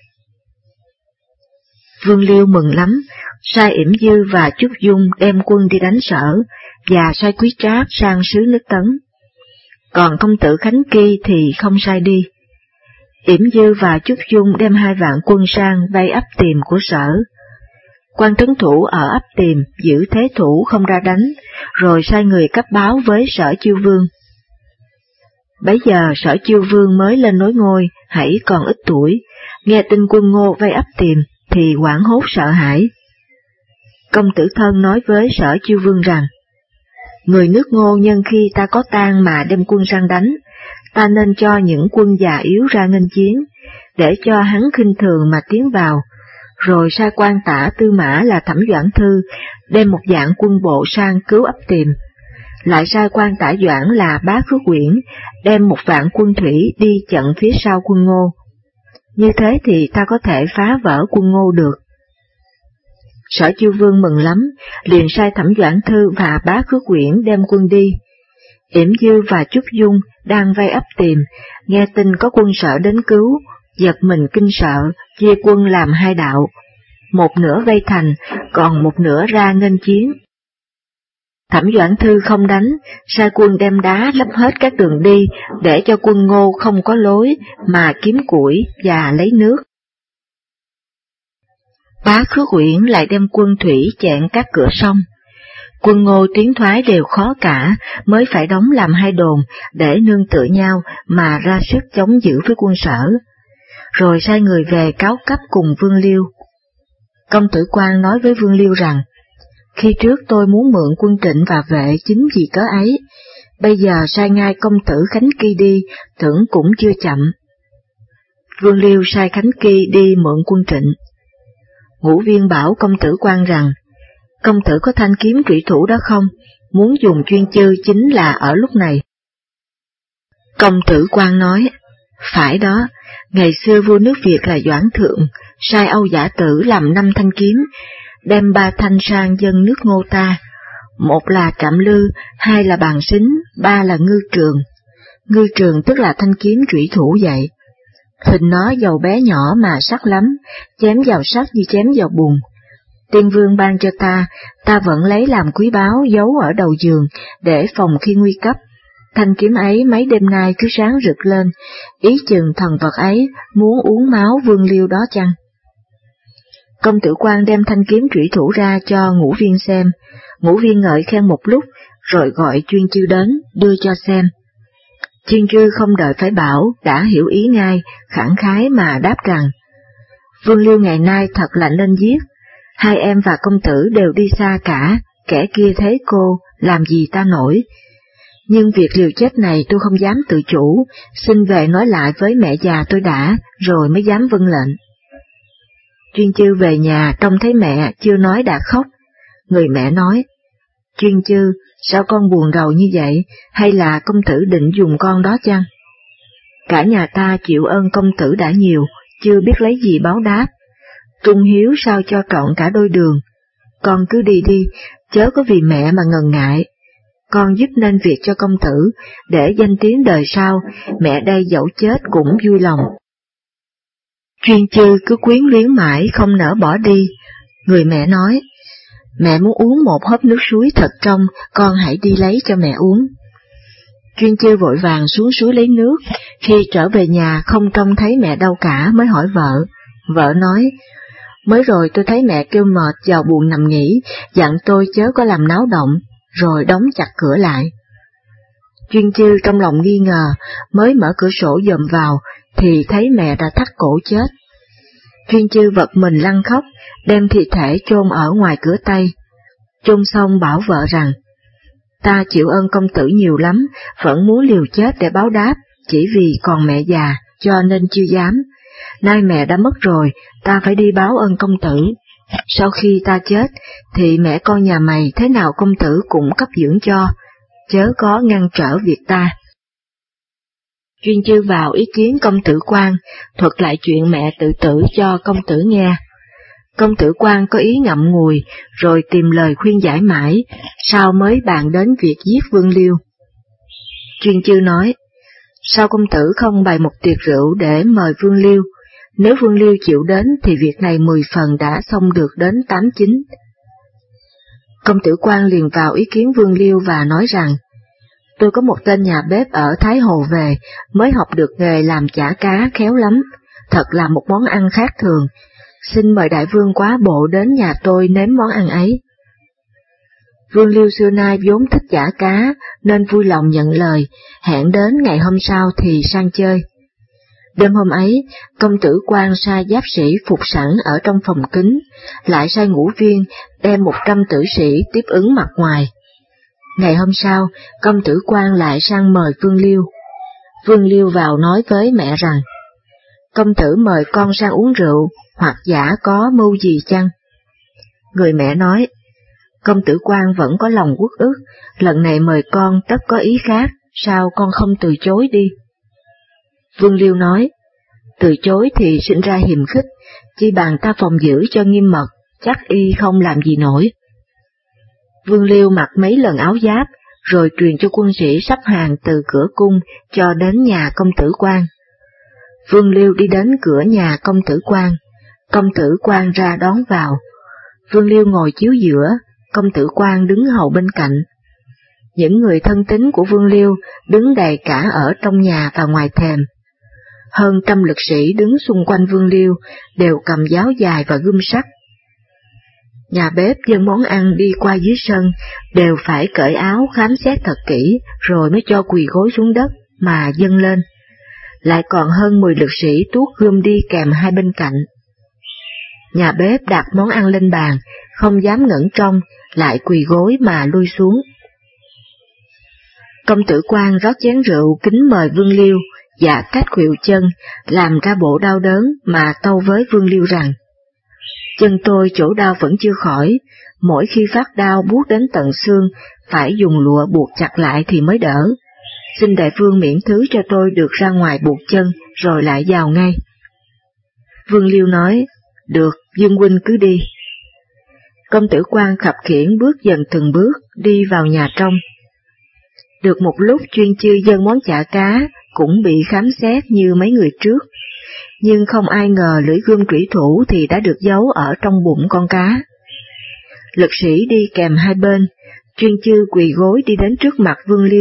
Vương Liêu mừng lắm, sai Yểm Dư và Trúc Dung đem quân đi đánh Sở, và sai Quý Trác sang xứ nước Tấn. Còn công tử Khánh Kỳ thì không sai đi. Yểm Dư và Trúc Dung đem 2 vạn quân sang vây ấp Tìm của Sở. Quan trấn thủ ở ấp Tìm giữ thế thủ không ra đánh, rồi sai người cấp báo với Sở Chiêu Vương. Bấy giờ Sở Chiêu Vương mới lên nối ngôi, hãy còn ít tuổi, nghe tin quân Ngô vây ấp Tìm thì hoảng hốt sợ hãi. Công tử Thân nói với Sở Chiêu Vương rằng, người nước Ngô nhân khi ta có tang mà đem quân sang đánh, ta nên cho những quân già yếu ra nghênh chiến, để cho hắn khinh thường mà tiến vào, rồi sai quan tả tư mã là Thẩm Doãn Thư đem 1 vạn quân bộ sang cứu ấp Tìm, lại sai quan tả Doãn là Bá Khước Quyển đem 1 vạn quân thủy đi chặn phía sau quân Ngô. Như thế thì ta có thể phá vỡ quân Ngô được. Sở Chiêu Vương mừng lắm, liền sai Thẩm Doãn Thư và Bá Khước Quyển đem quân đi. Yểm Dư và Trúc Dung đang vây ấp Tìm, nghe tin có quân Sở đến cứu, giật mình kinh sợ, chia quân làm 2 đạo, một nửa vây thành, còn một nửa ra nghênh chiến. Thẩm Doãn Thư không đánh, sai quân đem đá lấp hết các đường đi để cho quân Ngô không có lối mà kiếm củi và lấy nước. Bá Khước Quyển lại đem quân thủy chặn các cửa sông. Quân Ngô tiến thoái đều khó cả, mới phải đóng làm 2 đồn để nương tựa nhau mà ra sức chống giữ với quân Sở. Rồi sai người về cáo cấp cùng Vương Liêu. Công tử Quan nói với Vương Liêu rằng, khi trước tôi muốn mượn quân Trịnh và Vệ chính vì cớ ấy, bây giờ sai ngay công tử Khánh Kỳ đi, tưởng cũng chưa chậm. Vương Liêu sai Khánh Kỳ đi mượn quân Trịnh. Ngũ Viên bảo công tử Quan rằng, công tử có thanh kiếm trụy thủ đó không, muốn dùng chuyên chư chính là ở lúc này. Công tử Quan nói, phải đó, ngày xưa vua nước Việt là Doãn Thượng, sai Âu Giả Tử làm 5 thanh kiếm, đem 3 thanh sang dân nước Ngô ta, 1 là Trạm Lư, 2 là Bàn Sính, 3 là Ngư Trường. Ngư Trường tức là thanh kiếm trụy thủ vậy. Hình nó dầu bé nhỏ mà sắc lắm, chém vào sắt như chém vào bùn. Tiên vương ban cho ta vẫn lấy làm quý báu giấu ở đầu giường để phòng khi nguy cấp. Thanh kiếm ấy mấy đêm nay cứ sáng rực lên, ý chừng thần vật ấy muốn uống máu Vương Liêu đó chăng? Công tử Quan đem thanh kiếm trủy thủ ra cho Ngũ Viên xem, Ngũ Viên ngợi khen một lúc, rồi gọi Chuyên Chư đến, đưa cho xem. Chuyên Chư không đợi phải bảo, đã hiểu ý ngay, khẳng khái mà đáp rằng, Vương Liêu ngày nay thật là nên giết, hai em và công tử đều đi xa cả, kẻ kia thế cô, làm gì ta nổi. Nhưng việc liều chết này tôi không dám tự chủ, xin về nói lại với mẹ già tôi đã, rồi mới dám vâng lệnh. Chuyên Chư về nhà trông thấy mẹ chưa nói đã khóc, người mẹ nói, Chuyên Chư, sao con buồn rầu như vậy, hay là công tử định dùng con đó chăng? Cả nhà ta chịu ơn công tử đã nhiều, chưa biết lấy gì báo đáp, trung hiếu sao cho trọn cả đôi đường. Con cứ đi đi, chớ có vì mẹ mà ngần ngại. Con giúp nên việc cho công tử, để danh tiếng đời sau, mẹ đây dẫu chết cũng vui lòng. Chuyên Chư cứ quyến luyến mãi không nỡ bỏ đi, người mẹ nói, mẹ muốn uống một hớp nước suối thật trong, con hãy đi lấy cho mẹ uống. Chuyên Chư vội vàng xuống suối lấy nước, khi trở về nhà không trông thấy mẹ đâu cả mới hỏi vợ. Vợ nói, mới rồi tôi thấy mẹ kêu mệt vào buồng nằm nghỉ, dặn tôi chớ có làm náo động, rồi đóng chặt cửa lại. Chuyên Chư trong lòng nghi ngờ, mới mở cửa sổ dòm vào, thì thấy mẹ đã thắt cổ chết. Chuyên Chư vật mình lăn khóc, đem thi thể chôn ở ngoài cửa Tây. Chôn xong bảo vợ rằng, ta chịu ơn công tử nhiều lắm, vẫn muốn liều chết để báo đáp, chỉ vì còn mẹ già, cho nên chưa dám. Nay mẹ đã mất rồi, ta phải đi báo ơn công tử. Sau khi ta chết, thì mẹ con nhà mày thế nào công tử cũng cấp dưỡng cho, chớ có ngăn trở việc ta. Chuyên Chư vào ý kiến công tử Quan, thuật lại chuyện mẹ tự tử cho công tử nghe. Công tử Quan có ý ngậm ngùi, rồi tìm lời khuyên giải mãi, sau mới bàn đến việc giết Vương Liêu. Chuyên Chư nói, sao công tử không bày một tiệc rượu để mời Vương Liêu? Nếu Vương Liêu chịu đến thì việc này 10 phần đã xong được đến 8-9. Công tử Quan liền vào ý kiến Vương Liêu và nói rằng, tôi có một tên nhà bếp ở Thái Hồ về, mới học được nghề làm chả cá khéo lắm, thật là một món ăn khác thường, xin mời đại vương quá bộ đến nhà tôi nếm món ăn ấy. Vương Liêu xưa nay vốn thích chả cá, nên vui lòng nhận lời, hẹn đến ngày hôm sau thì sang chơi. Đêm hôm ấy, công tử Quan sai giáp sĩ phục sẵn ở trong phòng kính, lại sai Ngũ Viên đem 100 tử sĩ tiếp ứng mặt ngoài. Ngày hôm sau, công tử Quan lại sang mời Vương Liêu. Vương Liêu vào nói với mẹ rằng, công tử mời con sang uống rượu, hoặc giả có mưu gì chăng? Người mẹ nói, công tử Quan vẫn có lòng uất ức, lần này mời con tất có ý khác, sao con không từ chối đi? Vương Liêu nói, từ chối thì sinh ra hiềm khích, chi bằng ta phòng giữ cho nghiêm mật, chắc y không làm gì nổi. Vương Liêu mặc mấy lần áo giáp, rồi truyền cho quân sĩ sắp hàng từ cửa cung cho đến nhà công tử Quan. Vương Liêu đi đến cửa nhà công tử Quan ra đón vào. Vương Liêu ngồi chiếu giữa, công tử Quan đứng hầu bên cạnh. Những người thân tín của Vương Liêu đứng đầy cả ở trong nhà và ngoài thềm. Hơn 100 lực sĩ đứng xung quanh Vương Liêu, đều cầm giáo dài và gươm sắt. Nhà bếp dâng món ăn đi qua dưới sân, đều phải cởi áo khám xét thật kỹ, rồi mới cho quỳ gối xuống đất mà dâng lên. Lại còn hơn 10 lực sĩ tuốt gươm đi kèm hai bên cạnh. Nhà bếp đặt món ăn lên bàn, không dám ngẩng trông, lại quỳ gối mà lui xuống. Công tử Quan rót chén rượu kính mời Vương Liêu, và cách khuỵu chân, làm ra bộ đau đớn mà tâu với Vương Liêu rằng, chân tôi chỗ đau vẫn chưa khỏi, mỗi khi phát đau buốt đến tận xương, phải dùng lụa buộc chặt lại thì mới đỡ. Xin đại vương miễn thứ cho tôi được ra ngoài buộc chân, rồi lại vào ngay. Vương Liêu nói, được, Dương huynh cứ đi. Công tử Quan khập khiễng bước dần từng bước, đi vào nhà trong. Được một lúc Chuyên Chư dâng món chả cá, cũng bị khám xét như mấy người trước, nhưng không ai ngờ lưỡi gươm trủy thủ thì đã được giấu ở trong bụng con cá. Lực sĩ đi kèm hai bên, Chuyên Chư quỳ gối đi đến trước mặt Vương Liêu,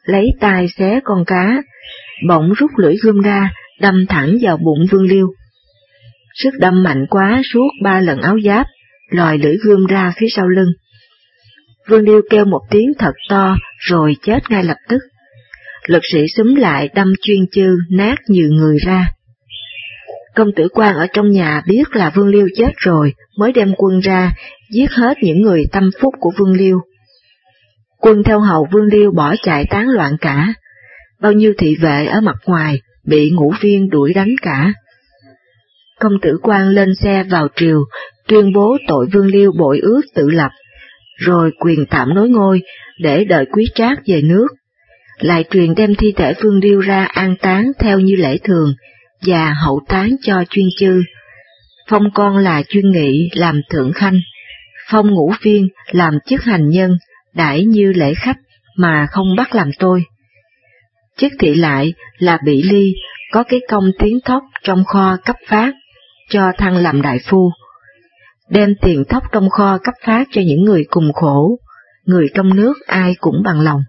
lấy tay xé con cá, bỗng rút lưỡi gươm ra, đâm thẳng vào bụng Vương Liêu. Sức đâm mạnh quá suốt 3 lần áo giáp, lòi lưỡi gươm ra phía sau lưng. Vương Liêu kêu một tiếng thật to rồi chết ngay lập tức. Lực sĩ xúm lại đâm chuyên chư nát nhiều người ra. Công tử Quan ở trong nhà biết là Vương Liêu chết rồi, mới đem quân ra, giết hết những người tâm phúc của Vương Liêu. Quân theo hầu Vương Liêu bỏ chạy tán loạn cả, bao nhiêu thị vệ ở mặt ngoài bị Ngũ Viên đuổi đánh cả. Công tử Quan lên xe vào triều, tuyên bố tội Vương Liêu bội ước tự lập, rồi quyền tạm nối ngôi để đợi Quý Trác về nước, lại truyền đem thi thể Vương Liêu ra an táng theo như lễ thường, và hậu táng cho chuyên chư, phong con là Chuyên Nghị làm thượng khanh, phong Ngũ Viên làm chức hành nhân, đãi như lễ khách mà không bắt làm tôi. Chức thị lại là Bị Ly, có cái công tiến thóc trong kho cấp phát, cho thăng làm đại phu, đem tiền thóc trong kho cấp phát cho những người cùng khổ, người trong nước ai cũng bằng lòng.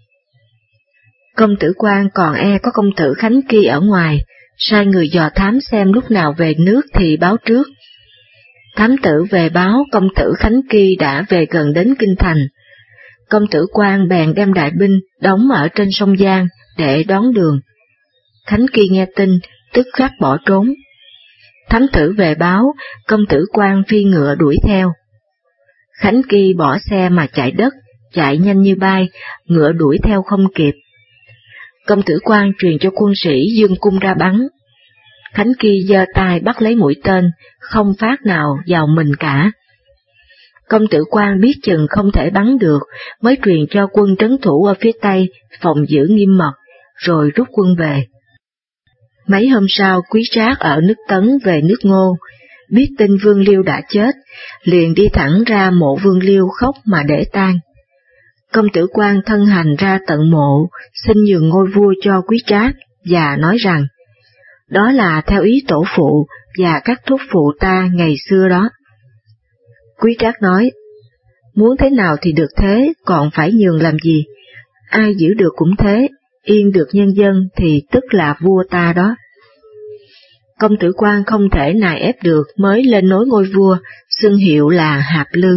Công tử Quan còn có công tử Khánh Kỳ ở ngoài, sai người dò thám xem lúc nào về nước thì báo trước. Thám tử về báo công tử Khánh Kỳ đã về gần đến kinh thành. Công tử Quan bèn đem đại binh đóng ở trên sông Giang để đón đường. Khánh Kỳ nghe tin, tức khắc bỏ trốn. Thám tử về báo, công tử Quan phi ngựa đuổi theo. Khánh Kỳ bỏ xe mà chạy đất, chạy nhanh như bay, ngựa đuổi theo không kịp. Công tử Quan truyền cho quân sĩ dương cung ra bắn. Khánh Kỳ giơ tay bắt lấy mũi tên, không phát nào vào mình cả. Công tử Quan biết chừng không thể bắn được, mới truyền cho quân trấn thủ ở phía Tây phòng giữ nghiêm mật, rồi rút quân về. Mấy hôm sau Quý Trác ở nước Tấn về nước Ngô, biết tin Vương Liêu đã chết, liền đi thẳng ra mộ Vương Liêu khóc mà để tang. Công tử Quan thân hành ra tận mộ, xin nhường ngôi vua cho Quý Trác, và nói rằng, đó là theo ý tổ phụ và các thúc phụ ta ngày xưa đó. Quý Trác nói, muốn thế nào thì được thế, còn phải nhường làm gì? Ai giữ được cũng thế, yên được nhân dân thì tức là vua ta đó. Công tử Quan không thể nài ép được mới lên nối ngôi vua, xưng hiệu là Hạp Lư.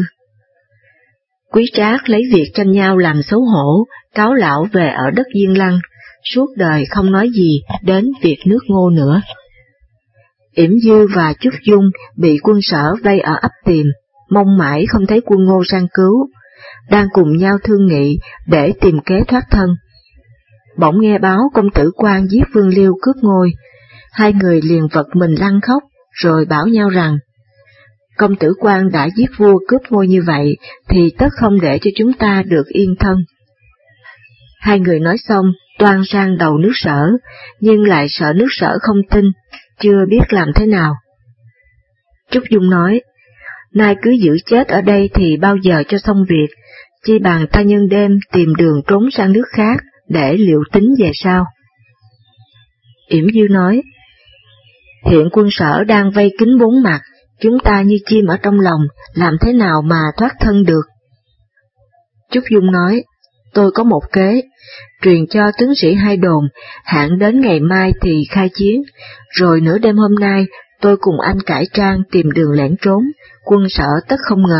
Quý Trác lấy việc tranh nhau làm xấu hổ, cáo lão về ở đất Diên Lăng, suốt đời không nói gì đến việc nước Ngô nữa. Yểm Dư và Chúc Dung bị quân Sở vây ở ấp Tìm, mong mãi không thấy quân Ngô sang cứu, đang cùng nhau thương nghị để tìm kế thoát thân. Bỗng nghe báo công tử Quan giết Vương Liêu cướp ngôi, hai người liền vật mình lăn khóc, rồi bảo nhau rằng, công tử Quan đã giết vua cướp ngôi như vậy, thì tất không để cho chúng ta được yên thân. Hai người nói xong, toan sang đầu nước Sở, nhưng lại sợ nước Sở không tin, chưa biết làm thế nào. Trúc Dung nói, nay cứ giữ chết ở đây thì bao giờ cho xong việc, chi bằng ta nhân đêm tìm đường trốn sang nước khác, để liệu tính về sau. Yểm Dư nói, hiện quân Sở đang vây kín bốn mặt, chúng ta như chim ở trong lòng, làm thế nào mà thoát thân được? Trúc Dung nói, tôi có một kế, truyền cho tướng sĩ hai đồn, hạn đến ngày mai thì khai chiến, rồi nửa đêm hôm nay tôi cùng anh cải trang tìm đường lẻn trốn, quân Sở tất không ngờ.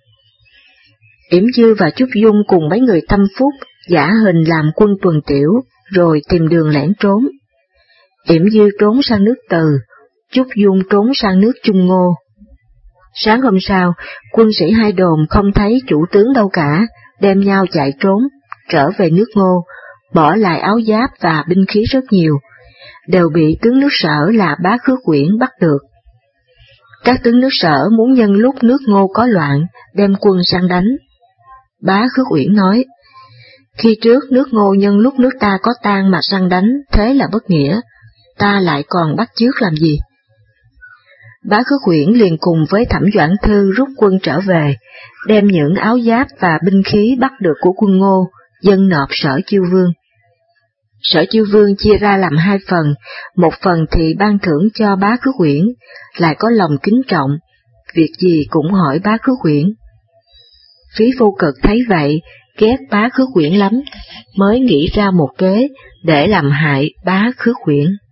Yểm Dư và Trúc Dung cùng mấy người tâm phúc giả hình làm quân tuần tiểu, rồi tìm đường lẻn trốn. Yểm Dư trốn sang nước Từ, Trúc Dung trốn sang nước Trung Ngô. Sáng hôm sau, quân sĩ hai đồn không thấy chủ tướng đâu cả, đem nhau chạy trốn, trở về nước Ngô, bỏ lại áo giáp và binh khí rất nhiều, đều bị tướng nước Sở là Bá Khước Quyển bắt được. Các tướng nước Sở muốn nhân lúc nước Ngô có loạn, đem quân sang đánh. Bá Khước Uyển nói, khi trước nước Ngô nhân lúc nước ta có tang mà sang đánh, thế là bất nghĩa, ta lại còn bắt chước làm gì? Bá Khước Uyển liền cùng với Thẩm Doãn Thư rút quân trở về, đem những áo giáp và binh khí bắt được của quân Ngô, dâng nộp Sở Chiêu Vương. Sở Chiêu Vương chia ra làm hai phần, một phần thì ban thưởng cho Bá Khước Uyển, lại có lòng kính trọng, việc gì cũng hỏi Bá Khước Uyển. Phí Vô Cực thấy vậy, ghét Bá Khước Uyển lắm, mới nghĩ ra một kế để làm hại Bá Khước Uyển.